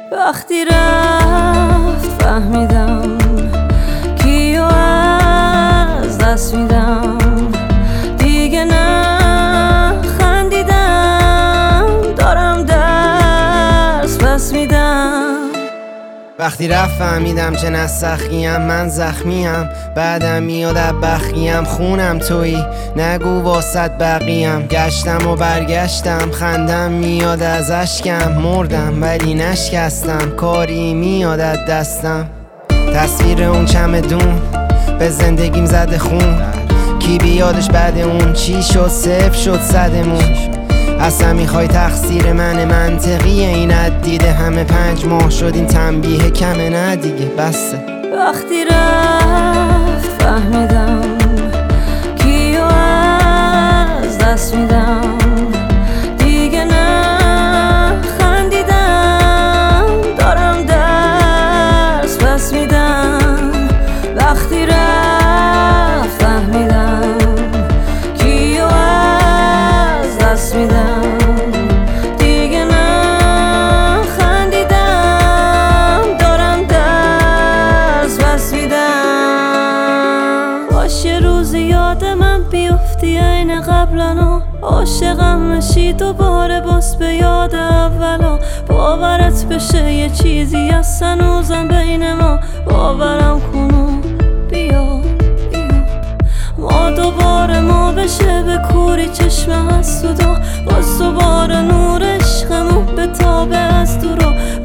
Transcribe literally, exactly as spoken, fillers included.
وقتی رفت فهمیدم کیو از دست میدم، دیگه نه خندیدم، دارم درس پس میدم. وقتی رفت فهمیدم چه نسخیم، من زخمیم، بعدم میاد بخیم، خونم تویی نگو واسط بقیم. گشتم و برگشتم، خندم میاد از اشکم، مردم ولی نشکستم، کاری میاد از دستم. تصویر اون چمدون به زندگیم زده خون، کی بیادش بعد اون چی شد، صفر شد صدمون. اصلا میخوای تقصیر من منطقیه این دیده همه پنج ماه شد این تنبیه کمه، نه دیگه بسه. وقتی رفت فهمیدم کیو از دست میدم، دیگه نه خندیدم، دارم درس پس میدم. وقتی رفت فهمیدم کیو از دست میدم، یه روزی یاد من بیفتی عین قبلنا، عاشقم نشی دوباره باز به یاد اولا. باورت بشه یه چیزی از هنوزم بین ما، باورم کنو بیا بیا. ما دوباره ما بشه به کوری چشم حسودا، باز دوباره نور عشقمون به تابه از دورا.